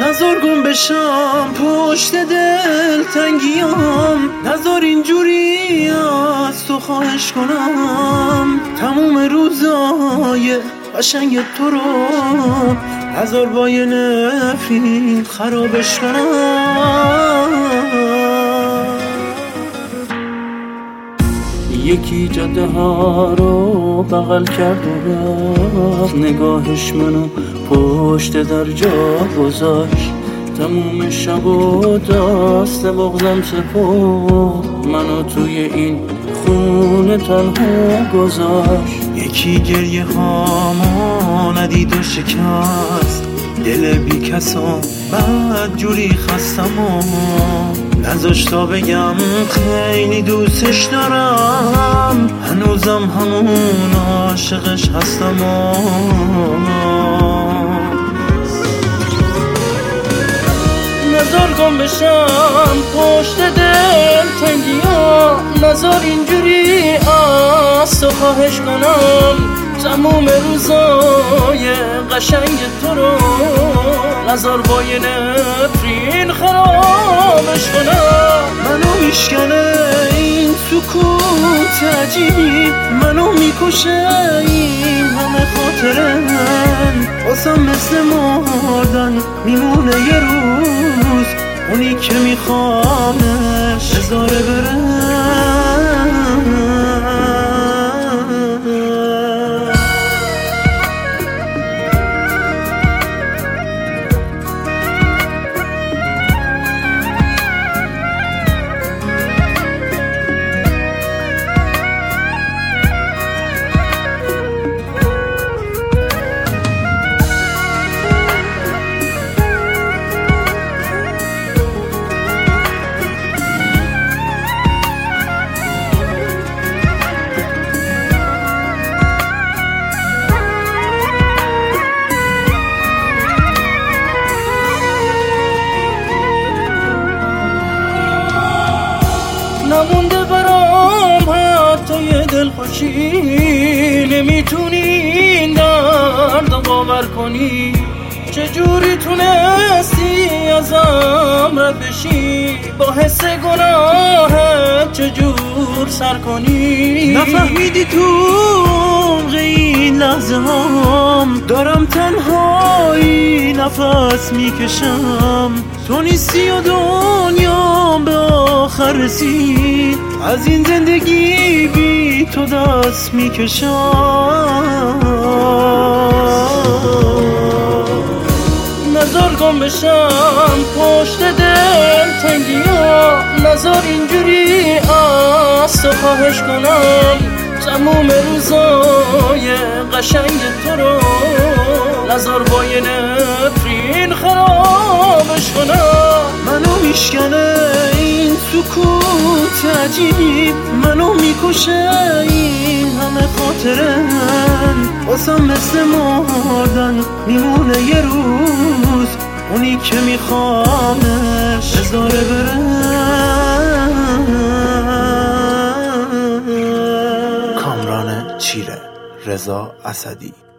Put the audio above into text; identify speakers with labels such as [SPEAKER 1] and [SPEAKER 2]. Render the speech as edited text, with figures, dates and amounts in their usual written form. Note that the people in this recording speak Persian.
[SPEAKER 1] نزار گم بشم پشت دل تنگیام، نزار اینجوری از تو خواهش کنم تموم روزای قشنگ تو رو، نزار با یه نفرین خرابش کنم. یکی جاده ها رو بغل کرد و رفت، نگاهش منو پشت در جا گذاشت، تموم شب و دست بغضم سپرد، منو توی این خونه تنها گذاشت. یکی گریه هامو ندید و شکست، دل بی کسا بعد جوری خستم و نذاشت تا بگم خیلی دوستش دارم، هنوزم همون عاشقش هستم و نزار گم بشم پشت دل تنگیام، نزار اینجوری از تو خواهش کنم تموم روزای قشنگ تو رو، نزار با یه نفرین خرابش کنم. منو میشکنه این سکوت عجیبی، منو میکشه این همه خاطرن، واسم مثل مردن میمونه یه روز، اونی که میخوامش بذاره بره. نمونده برام حتی یه دلخوشی، نمیتونی این درد باور کنی، چجوری تونستی ازم رد بشی، با حس گناهت چجور سر کنی. نفهمیدی تو این لحظه هم دارم تنهایی نفس میکشم، تو نیستی و دنیام به آخر رسید، از این زندگی بی تو دست میکشم. نزار گم بشم پشت دل تنگیام، نزار اینجوری از تو خواهش کنم تموم روزای قشنگ تو رو، نزار با یه نفرین خرابش کنم. منو میشکنه این سکوت عجیبی، منو میکشه این همه خاطرن، واسم مثل مردن میمونه یه روز، اونی که میخوامش بذاره بره. کامران چیره، رضا اسدی.